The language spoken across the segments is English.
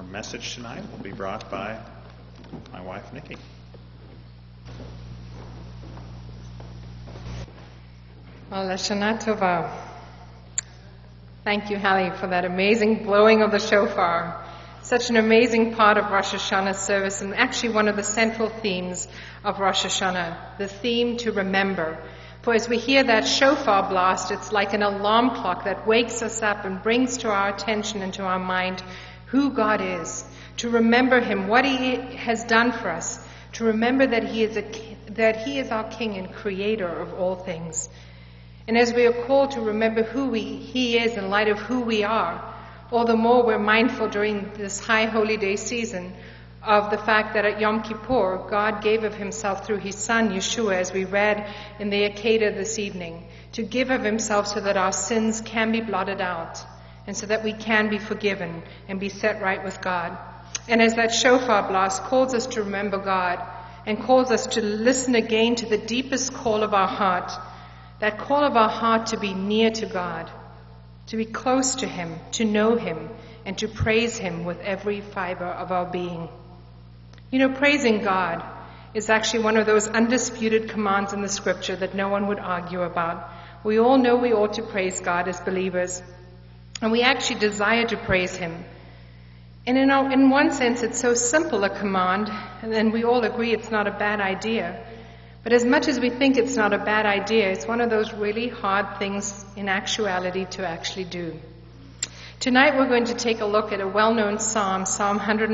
message tonight will be brought by my wife, Nikki. Well, Lashana Tova. Thank you, Hallie, for that amazing blowing of the shofar. Such an amazing part of Rosh Hashanah service, and actually one of the central themes of Rosh Hashanah, the theme to remember. For as we hear that shofar blast, it's like an alarm clock that wakes us up and brings to our attention and to our mind who God is, to remember Him, what He has done for us, to remember that He is our King and Creator of all things. And as we are called to remember who He is in light of who we are, all the more we're mindful during this high holy day season of the fact that at Yom Kippur, God gave of Himself through His Son, Yeshua, as we read in the Akedah this evening, to give of Himself so that our sins can be blotted out and so that we can be forgiven and be set right with God. And as that shofar blast calls us to remember God and calls us to listen again to the deepest call of our heart, that call of our heart to be near to God, to be close to Him, to know Him, and to praise Him with every fiber of our being. You know, praising God is actually one of those undisputed commands in the Scripture that no one would argue about. We all know we ought to praise God as believers, and we actually desire to praise Him. And in one sense, it's so simple a command, and then we all agree it's not a bad idea. But as much as we think it's not a bad idea, it's one of those really hard things in actuality to actually do. Tonight we're going to take a look at a well-known psalm, Psalm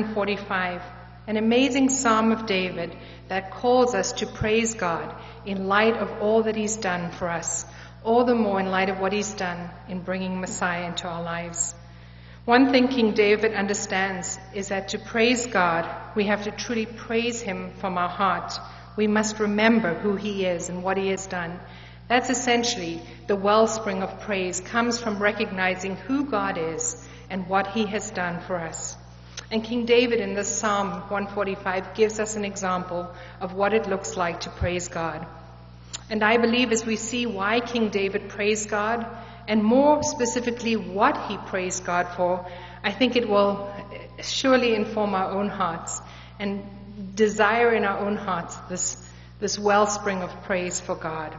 145, an amazing psalm of David that calls us to praise God in light of all that He's done for us, all the more in light of what He's done in bringing Messiah into our lives. One thing King David understands is that to praise God, we have to truly praise Him from our heart. We must remember who He is and what He has done. That's essentially the wellspring of praise, comes from recognizing who God is and what He has done for us. And King David in this Psalm 145 gives us an example of what it looks like to praise God. And I believe as we see why King David praised God, and more specifically what he praised God for, I think it will surely inform our own hearts and desire in our own hearts this wellspring of praise for God.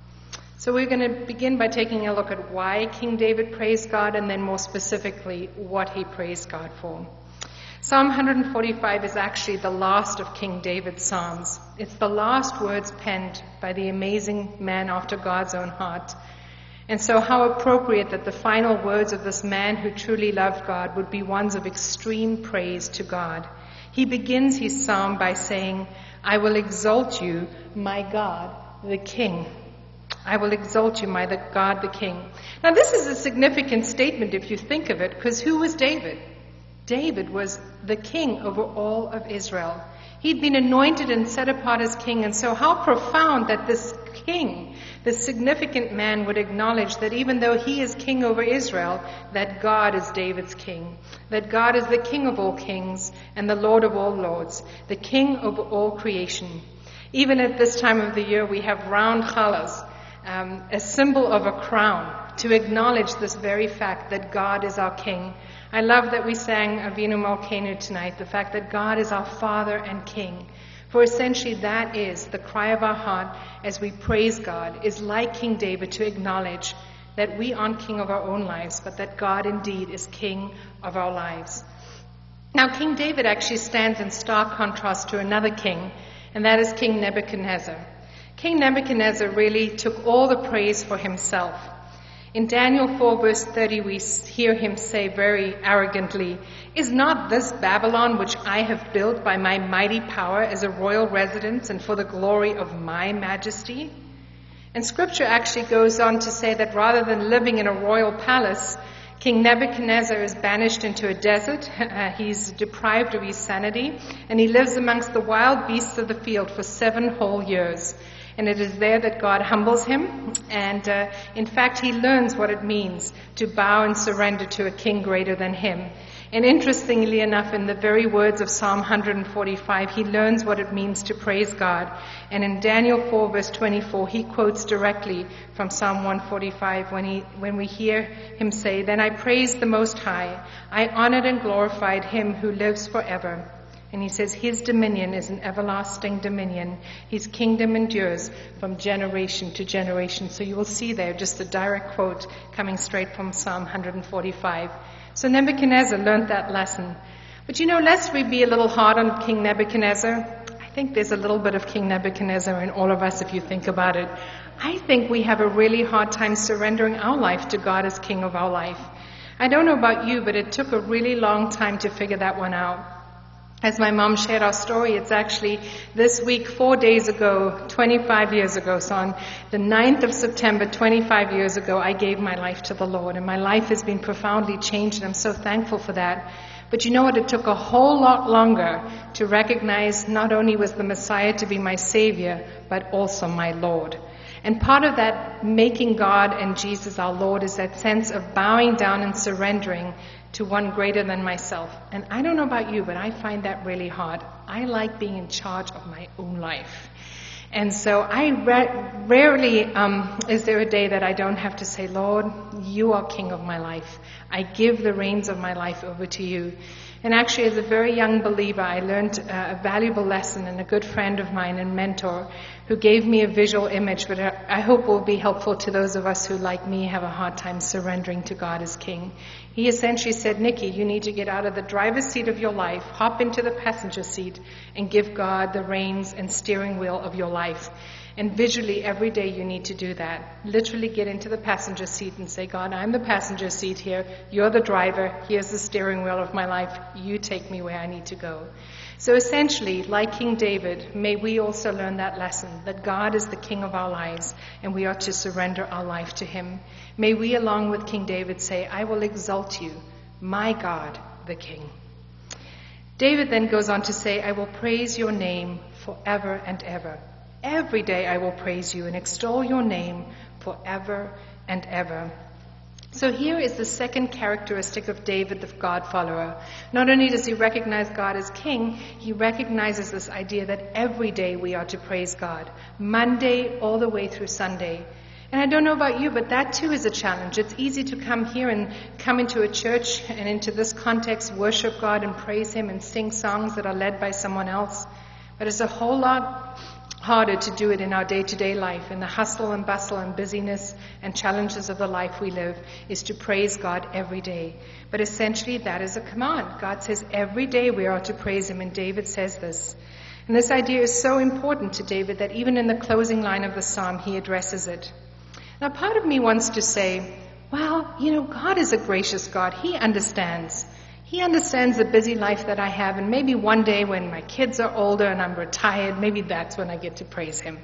So we're going to begin by taking a look at why King David praised God, and then more specifically what he praised God for. Psalm 145 is actually the last of King David's psalms. It's the last words penned by the amazing man after God's own heart. And so how appropriate that the final words of this man who truly loved God would be ones of extreme praise to God. He begins his psalm by saying, "I will exalt you, my God, the King." I will exalt you, my God, the King. Now this is a significant statement if you think of it, because who was David? David was the king over all of Israel. He'd been anointed and set apart as king, and so how profound that this king, this significant man, would acknowledge that even though he is king over Israel, that God is David's king, that God is the King of all kings and the Lord of all lords, the King over all creation. Even at this time of the year, we have round challahs, a symbol of a crown, to acknowledge this very fact that God is our King. I love that we sang Avinu Malkeinu tonight, the fact that God is our Father and King. For essentially that is the cry of our heart as we praise God, is like King David, to acknowledge that we aren't king of our own lives, but that God indeed is king of our lives. Now King David actually stands in stark contrast to another king, and that is King Nebuchadnezzar. King Nebuchadnezzar really took all the praise for himself. In Daniel 4 verse 30, we hear him say very arrogantly, "Is not this Babylon which I have built by my mighty power as a royal residence and for the glory of my majesty?" And scripture actually goes on to say that rather than living in a royal palace, King Nebuchadnezzar is banished into a desert. He's deprived of his sanity, and he lives amongst the wild beasts of the field for 7 whole years. And it is there that God humbles him, and in fact he learns what it means to bow and surrender to a king greater than him. And interestingly enough, in the very words of Psalm 145, he learns what it means to praise God. And in Daniel 4, verse 24, he quotes directly from Psalm 145 when we hear him say, "Then I praised the Most High. I honored and glorified him who lives forever." And he says, his dominion is an everlasting dominion. His kingdom endures from generation to generation. So you will see there just a direct quote coming straight from Psalm 145. So Nebuchadnezzar learned that lesson. But lest we be a little hard on King Nebuchadnezzar, I think there's a little bit of King Nebuchadnezzar in all of us if you think about it. I think we have a really hard time surrendering our life to God as King of our life. I don't know about you, but it took a really long time to figure that one out. As my mom shared our story, it's actually this week, 4 days ago, 25 years ago. So on the 9th of September, 25 years ago, I gave my life to the Lord. And my life has been profoundly changed, and I'm so thankful for that. But you know what? It took a whole lot longer to recognize not only was the Messiah to be my Savior, but also my Lord. And part of that making God and Jesus our Lord is that sense of bowing down and surrendering to one greater than myself. And I don't know about you, but I find that really hard. I like being in charge of my own life. And so I rarely is there a day that I don't have to say, "Lord, you are King of my life. I give the reins of my life over to you." And actually, as a very young believer, I learned a valuable lesson, and a good friend of mine and mentor who gave me a visual image, but I hope will be helpful to those of us who, like me, have a hard time surrendering to God as King. He essentially said, "Nikki, you need to get out of the driver's seat of your life, hop into the passenger seat, and give God the reins and steering wheel of your life." And visually, every day you need to do that. Literally get into the passenger seat and say, "God, I'm the passenger seat here. You're the driver. Here's the steering wheel of my life. You take me where I need to go." So essentially, like King David, may we also learn that lesson, that God is the King of our lives, and we are to surrender our life to him. May we, along with King David, say, "I will exalt you, my God, the King." David then goes on to say, "I will praise your name forever and ever. Every day I will praise you and extol your name forever and ever." So here is the second characteristic of David, the God follower. Not only does he recognize God as King, he recognizes this idea that every day we are to praise God, Monday all the way through Sunday. And I don't know about you, but that too is a challenge. It's easy to come here and come into a church and into this context, worship God and praise him and sing songs that are led by someone else. But it's a whole lot harder to do it in our day-to-day life, in the hustle and bustle and busyness and challenges of the life we live, is to praise God every day. But essentially that is a command. God says every day we are to praise him, and David says this. And this idea is so important to David that even in the closing line of the psalm he addresses it. Now part of me wants to say, well, God is a gracious God. He understands. He understands the busy life that I have, and maybe one day when my kids are older and I'm retired, maybe that's when I get to praise him.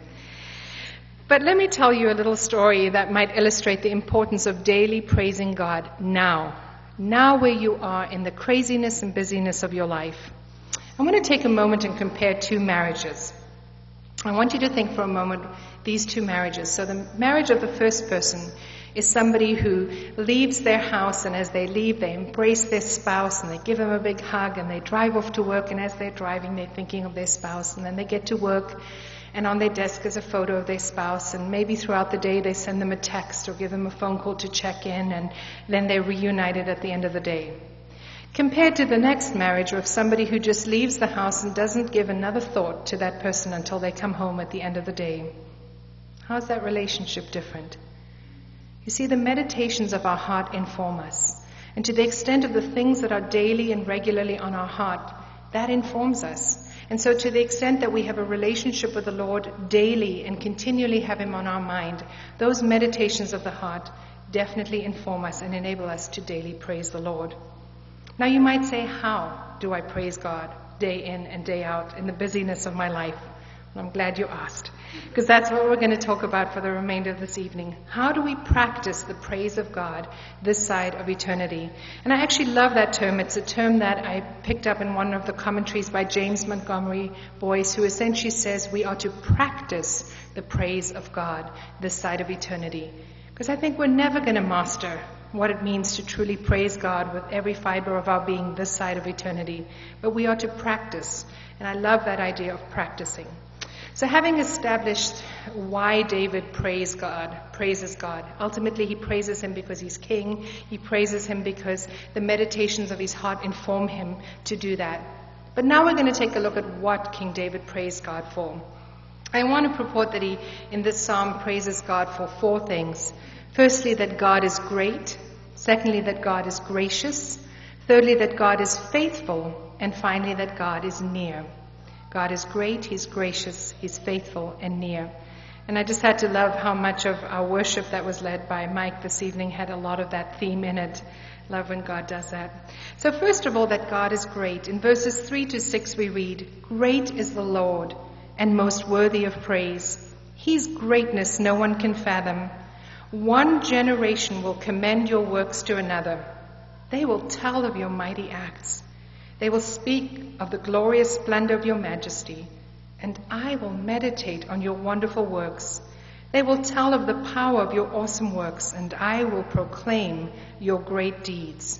But let me tell you a little story that might illustrate the importance of daily praising God now where you are in the craziness and busyness of your life. I want to take a moment and compare two marriages. I want you to think for a moment these two marriages. So the marriage of the first person is somebody who leaves their house, and as they leave, they embrace their spouse and they give them a big hug, and they drive off to work, and as they're driving, they're thinking of their spouse, and then they get to work, and on their desk is a photo of their spouse, and maybe throughout the day they send them a text or give them a phone call to check in, and then they're reunited at the end of the day. Compared to the next marriage of somebody who just leaves the house and doesn't give another thought to that person until they come home at the end of the day. How's that relationship different? You see, the meditations of our heart inform us. And to the extent of the things that are daily and regularly on our heart, that informs us. And so to the extent that we have a relationship with the Lord daily and continually have him on our mind, those meditations of the heart definitely inform us and enable us to daily praise the Lord. Now you might say, how do I praise God day in and day out in the busyness of my life? I'm glad you asked, because that's what we're going to talk about for the remainder of this evening. How do we practice the praise of God this side of eternity? And I actually love that term. It's a term that I picked up in one of the commentaries by James Montgomery Boyce, who essentially says we are to practice the praise of God this side of eternity. Because I think we're never going to master what it means to truly praise God with every fiber of our being this side of eternity. But we are to practice, and I love that idea of practicing. So having established why David praises God, ultimately he praises him because he's king. He praises him because the meditations of his heart inform him to do that. But now we're going to take a look at what King David praised God for. I want to purport that he, in this psalm, praises God for 4 things. Firstly, that God is great. Secondly, that God is gracious. Thirdly, that God is faithful. And finally, that God is near. God is great, he's gracious, he's faithful and near. And I just had to love how much of our worship that was led by Mike this evening had a lot of that theme in it. Love when God does that. So first of all, that God is great. In verses 3 to 6 we read, "Great is the Lord and most worthy of praise. His greatness no one can fathom. One generation will commend your works to another. They will tell of your mighty acts. They will speak of the glorious splendor of your majesty, and I will meditate on your wonderful works. They will tell of the power of your awesome works, and I will proclaim your great deeds."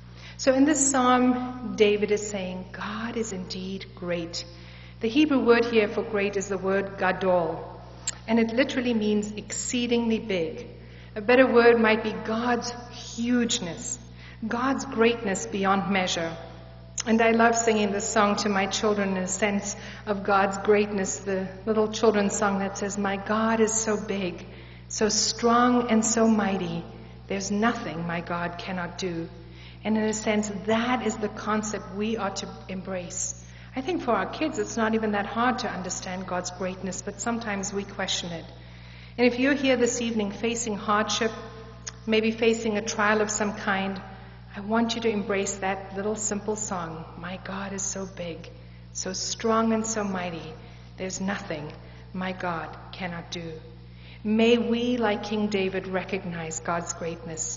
So in this psalm, David is saying, God is indeed great. The Hebrew word here for great is the word gadol, and it literally means exceedingly big. A better word might be God's hugeness, God's greatness beyond measure. And I love singing this song to my children in a sense of God's greatness, the little children's song that says, "My God is so big, so strong and so mighty. There's nothing my God cannot do." And in a sense, that is the concept we are to embrace. I think for our kids, it's not even that hard to understand God's greatness, but sometimes we question it. And if you're here this evening facing hardship, maybe facing a trial of some kind, I want you to embrace that little simple song. My God is so big, so strong and so mighty. There's nothing my God cannot do. May we, like King David, recognize God's greatness.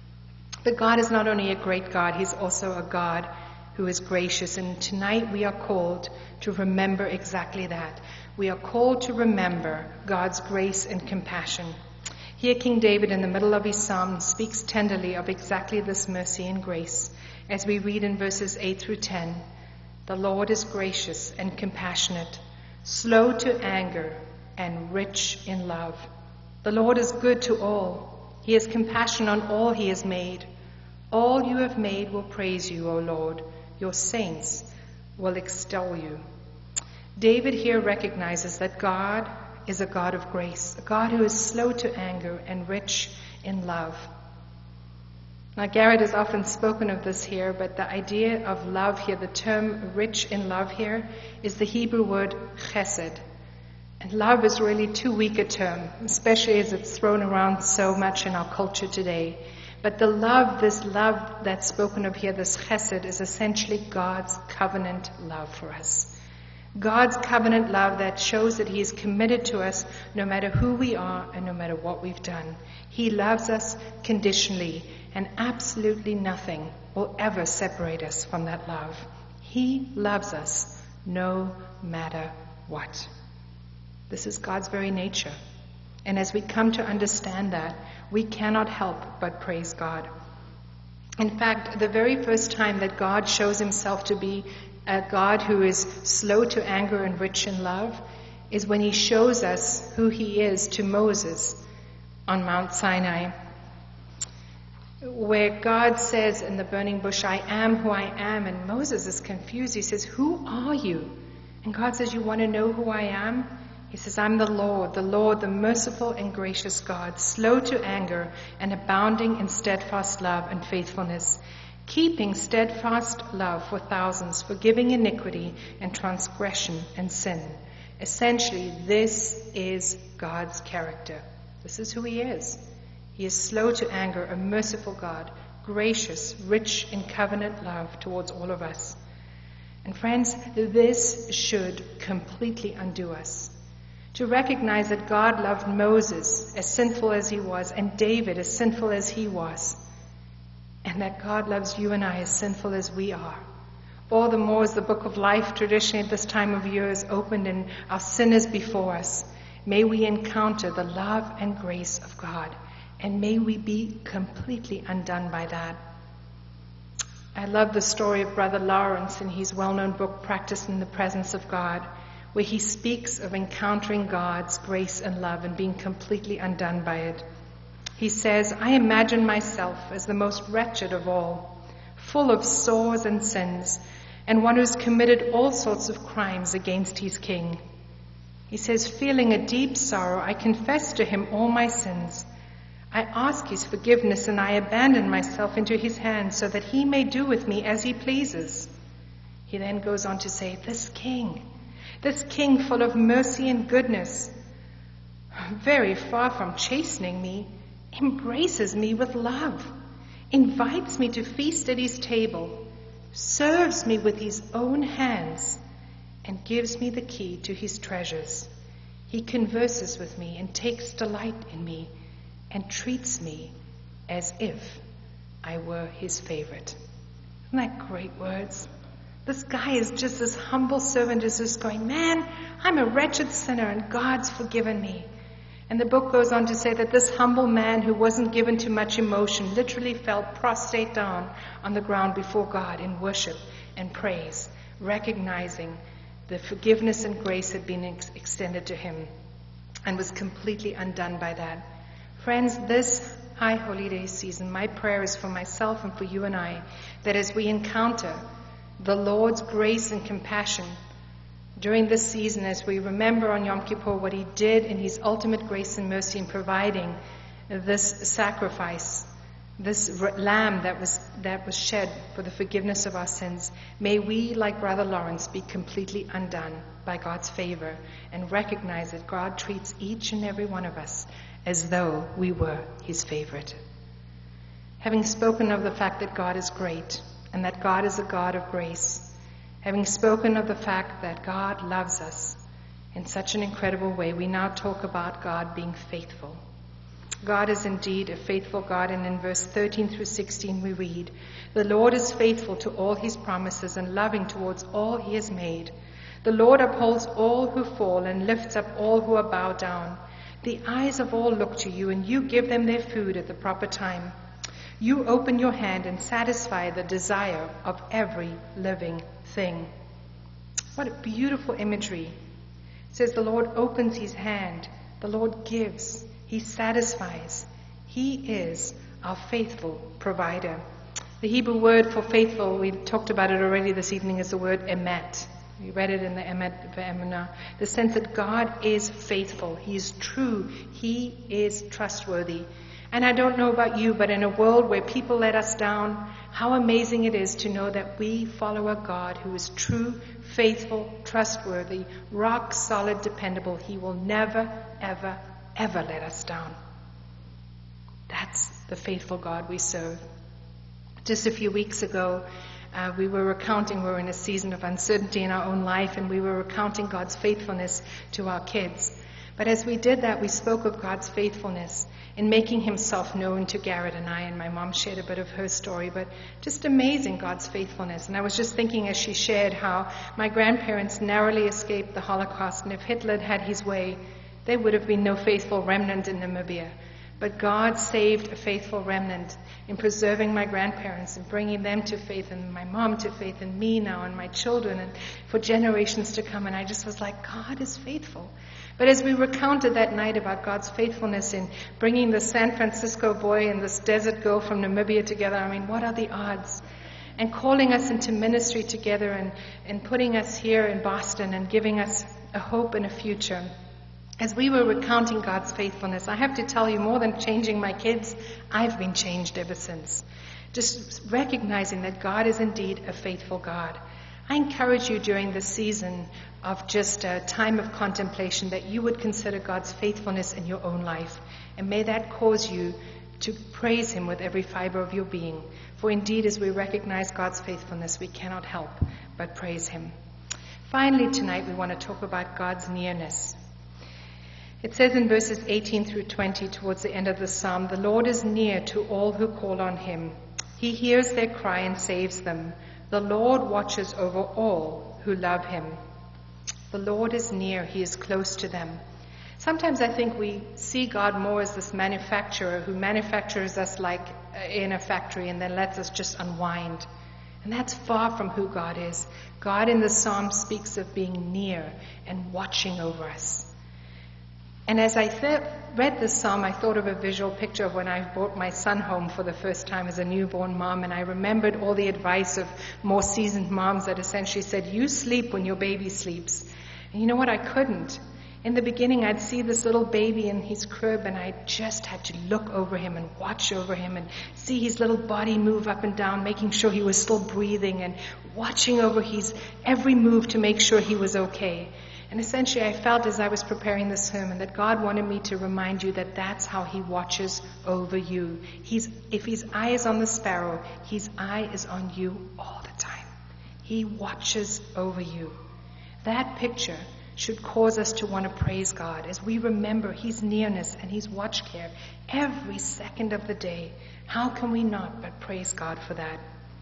But God is not only a great God, he's also a God who is gracious. And tonight we are called to remember exactly that. We are called to remember God's grace and compassion. Here King David, in the middle of his psalm, speaks tenderly of exactly this mercy and grace. As we read in verses 8 through 10, "The Lord is gracious and compassionate, slow to anger and rich in love. The Lord is good to all. He has compassion on all he has made. All you have made will praise you, O Lord. Your saints will extol you." David here recognizes that God is a God of grace, a God who is slow to anger and rich in love. Now, Garrett has often spoken of this here, but the idea of love here, the term rich in love here, is the Hebrew word chesed. And love is really too weak a term, especially as it's thrown around so much in our culture today. But the love, this love that's spoken of here, this chesed, is essentially God's covenant love for us. God's covenant love that shows that he is committed to us no matter who we are and no matter what we've done. He loves us conditionally, and absolutely nothing will ever separate us from that love. He loves us no matter what. This is God's very nature. And as we come to understand that, we cannot help but praise God. In fact, the very first time that God shows himself to be a God who is slow to anger and rich in love is when he shows us who he is to Moses on Mount Sinai, where God says in the burning bush, "I am who I am," and Moses is confused. He says, "Who are you?" And God says, "You want to know who I am?" He says, "I'm the Lord, the merciful and gracious God, slow to anger and abounding in steadfast love and faithfulness, keeping steadfast love for thousands, forgiving iniquity and transgression and sin." Essentially, this is God's character. This is who he is. He is slow to anger, a merciful God, gracious, rich in covenant love towards all of us. And friends, this should completely undo us. To recognize that God loved Moses, as sinful as he was, and David, as sinful as he was, and that God loves you and I, as sinful as we are. All the more as the book of life traditionally at this time of year is opened and our sin is before us. May we encounter the love and grace of God And may we be completely undone by that. I love the story of Brother Lawrence in his well-known book, Practice in the Presence of God, where he speaks of encountering God's grace and love and being completely undone by it. He says, I imagine myself as the most wretched of all, full of sores and sins, and one who's committed all sorts of crimes against his king. He says, feeling a deep sorrow, I confess to him all my sins. I ask his forgiveness and I abandon myself into his hands so that he may do with me as he pleases. He then goes on to say, this king full of mercy and goodness, very far from chastening me, embraces me with love, invites me to feast at his table, serves me with his own hands, and gives me the key to his treasures. He converses with me and takes delight in me and treats me as if I were his favorite. Isn't that great words? This guy is just this humble servant is just going, man, I'm a wretched sinner and God's forgiven me. And the book goes on to say that this humble man who wasn't given to much emotion literally fell prostrate down on the ground before God in worship and praise, recognizing the forgiveness and grace had been extended to him and was completely undone by that. Friends, this High Holy Day season, my prayer is for myself and for you and I, that as we encounter the Lord's grace and compassion during this season, as we remember on Yom Kippur what he did in his ultimate grace and mercy in providing this sacrifice, this lamb that was shed for the forgiveness of our sins, may we, like Brother Lawrence, be completely undone by God's favor and recognize that God treats each and every one of us as though we were his favorite. Having spoken of the fact that God is great and that God is a God of grace, having spoken of the fact that God loves us in such an incredible way, we now talk about God being faithful. God is indeed a faithful God, and in verse 13 through 16 we read, the Lord is faithful to all his promises and loving towards all he has made. The Lord upholds all who fall and lifts up all who are bowed down. The eyes of all look to you, and you give them their food at the proper time. You open your hand and satisfy the desire of every living thing. What a beautiful imagery. It says the Lord opens his hand, the Lord gives, he satisfies. He is our faithful provider. The Hebrew word for faithful, we talked about it already this evening, is the word emet. We read it in the Emet Ve'emunah. The sense that God is faithful. He is true. He is trustworthy. And I don't know about you, but in a world where people let us down, how amazing it is to know that we follow a God who is true, faithful, trustworthy, rock solid, dependable. He will never, ever, ever let us down. That's the faithful God we serve. Just a few weeks ago, we were in a season of uncertainty in our own life, and we were recounting God's faithfulness to our kids. But as we did that, we spoke of God's faithfulness in making himself known to Garrett and I, and my mom shared a bit of her story, but just amazing God's faithfulness. And I was just thinking as she shared how my grandparents narrowly escaped the Holocaust, and if Hitler had his way, there would have been no faithful remnant in Namibia. But God saved a faithful remnant in preserving my grandparents and bringing them to faith, and my mom to faith, and me now, and my children, and for generations to come. And I just was like, God is faithful. But as we recounted that night about God's faithfulness in bringing the San Francisco boy and this desert girl from Namibia together, I mean, what are the odds? And calling us into ministry together and putting us here in Boston and giving us a hope and a future. As we were recounting God's faithfulness, I have to tell you, more than changing my kids, I've been changed ever since. Just recognizing that God is indeed a faithful God. I encourage you during this season of just a time of contemplation that you would consider God's faithfulness in your own life. And may that cause you to praise him with every fiber of your being. For indeed, as we recognize God's faithfulness, we cannot help but praise him. Finally, tonight we want to talk about God's nearness. It says in verses 18 through 20, towards the end of the psalm, the Lord is near to all who call on him. He hears their cry and saves them. The Lord watches over all who love him. The Lord is near. He is close to them. Sometimes I think we see God more as this manufacturer who manufactures us like in a factory and then lets us just unwind. And that's far from who God is. God in the Psalm speaks of being near and watching over us. And as I read this psalm, I thought of a visual picture of when I brought my son home for the first time as a newborn mom, and I remembered all the advice of more seasoned moms that essentially said, you sleep when your baby sleeps. And you know what? I couldn't. In the beginning, I'd see this little baby in his crib, and I just had to look over him and watch over him and see his little body move up and down, making sure he was still breathing and watching over his every move to make sure he was okay. And essentially, I felt as I was preparing this sermon that God wanted me to remind you that that's how he watches over you. If his eye is on the sparrow, his eye is on you all the time. He watches over you. That picture should cause us to want to praise God as we remember his nearness and his watch care every second of the day. How can we not but praise God for that?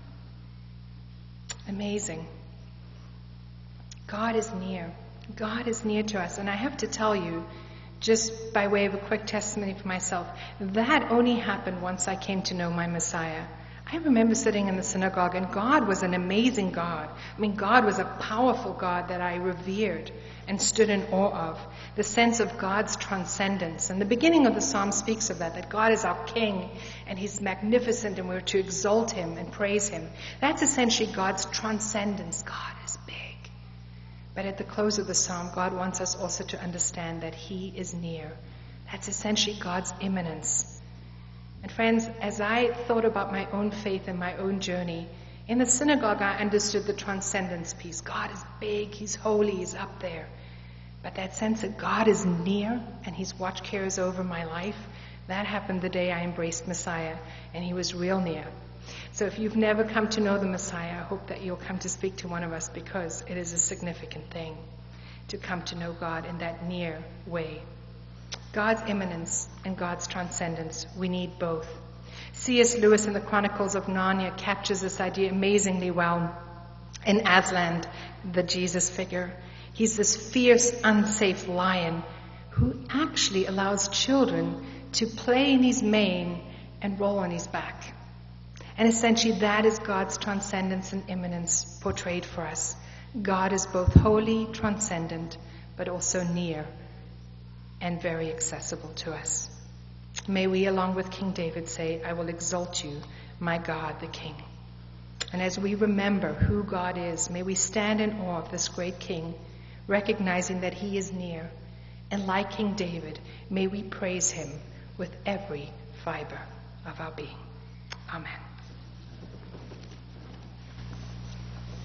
Amazing. God is near. God is near to us. And I have to tell you, just by way of a quick testimony for myself, that only happened once I came to know my Messiah. I remember sitting in the synagogue, and God was an amazing God. I mean, God was a powerful God that I revered and stood in awe of. The sense of God's transcendence. And the beginning of the psalm speaks of that God is our King, and he's magnificent, and we're to exalt him and praise him. That's essentially God's transcendence. God is big. But at the close of the psalm, God wants us also to understand that he is near. That's essentially God's immanence. And friends, as I thought about my own faith and my own journey, in the synagogue I understood the transcendence piece. God is big, he's holy, he's up there. But that sense that God is near and his watch cares over my life, that happened the day I embraced Messiah, and he was real near. So if you've never come to know the Messiah, I hope that you'll come to speak to one of us, because it is a significant thing to come to know God in that near way. God's immanence and God's transcendence, we need both. C.S. Lewis in the Chronicles of Narnia captures this idea amazingly well in Aslan, the Jesus figure. He's this fierce, unsafe lion who actually allows children to play in his mane and roll on his back. And essentially that is God's transcendence and immanence portrayed for us. God is both holy, transcendent, but also near and very accessible to us. May we, along with King David, say, I will exalt you, my God, the King. And as we remember who God is, may we stand in awe of this great King, recognizing that he is near. And like King David, may we praise him with every fiber of our being. Amen.